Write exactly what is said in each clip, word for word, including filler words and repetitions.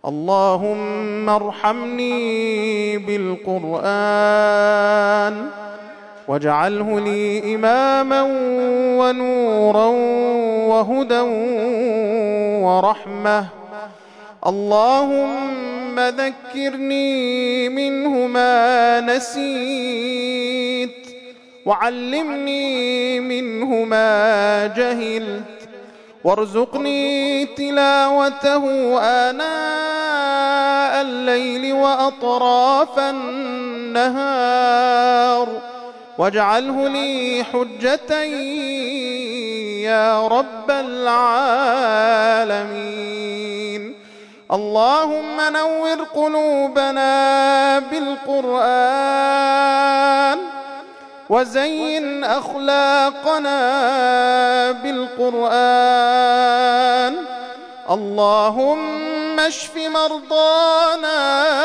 اللهم ارحمني بالقرآن واجعله لي إماما ونورا وهدى ورحمة. اللهم ذكرني منه ما نسيت وعلمني منه ما جهلت وارزقني تلاوته آناء الليل وأطراف النهار واجعله لي حجة يا رب العالمين. اللهم نور قلوبنا بالقرآن وزين أخلاقنا بالقرآن. اللهم اشف مرضانا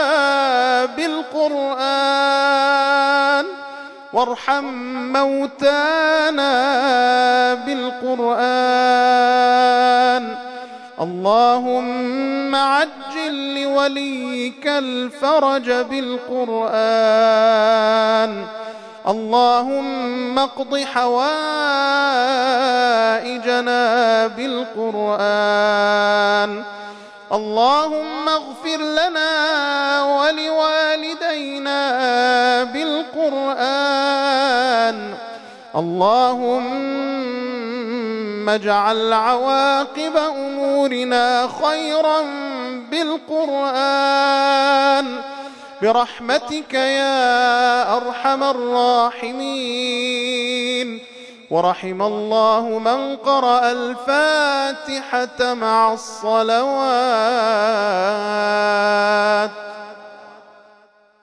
بالقرآن وارحم موتانا بالقرآن. اللهم عجل لوليك الفرج بالقرآن. اللهم اقض حوائجنا بالقرآن. اللهم اغفر لنا ولوالدينا بالقرآن. اللهم اجعل عواقب أمورنا خيرا بالقرآن برحمتك يا أرحم الراحمين. ورحم الله من قرأ الفاتحة مع الصلوات.